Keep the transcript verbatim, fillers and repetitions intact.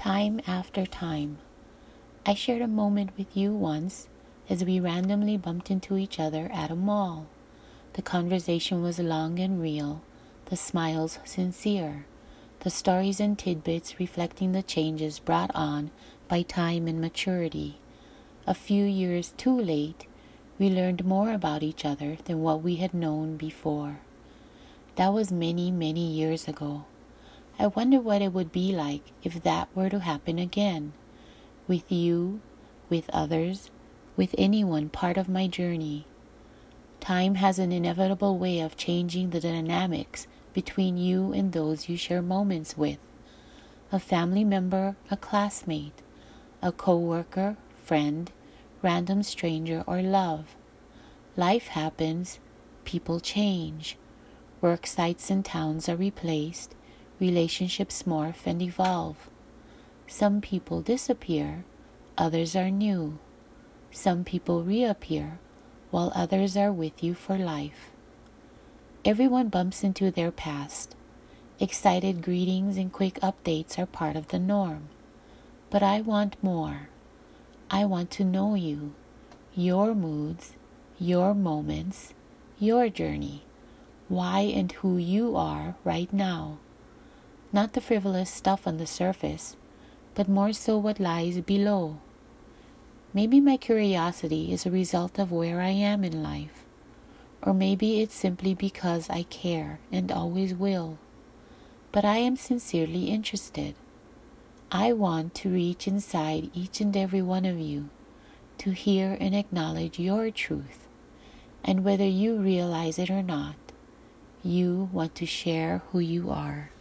time after time. I shared a moment with you once as we randomly bumped into each other at a mall. The conversation was long and real, the smiles sincere, the stories and tidbits reflecting the changes brought on by time and maturity. A few years too late, we learned more about each other than what we had known before. That was many, many years ago. I wonder what it would be like if that were to happen again, with you, with others, with anyone part of my journey. Time has an inevitable way of changing the dynamics between you and those you share moments with. A family member, a classmate, a co-worker, friend, random stranger, or love. Life happens, people change. Work sites and towns are replaced, relationships morph and evolve. Some people disappear, others are new. Some people reappear, while others are with you for life. Everyone bumps into their past. Excited greetings and quick updates are part of the norm. But I want more. I want to know you, your moods, your moments, your journey, why and who you are right now. Not the frivolous stuff on the surface, but more so what lies below. Maybe my curiosity is a result of where I am in life, or maybe it's simply because I care and always will. But I am sincerely interested. I want to reach inside each and every one of you, to hear and acknowledge your truth, and whether you realize it or not, you want to share who you are.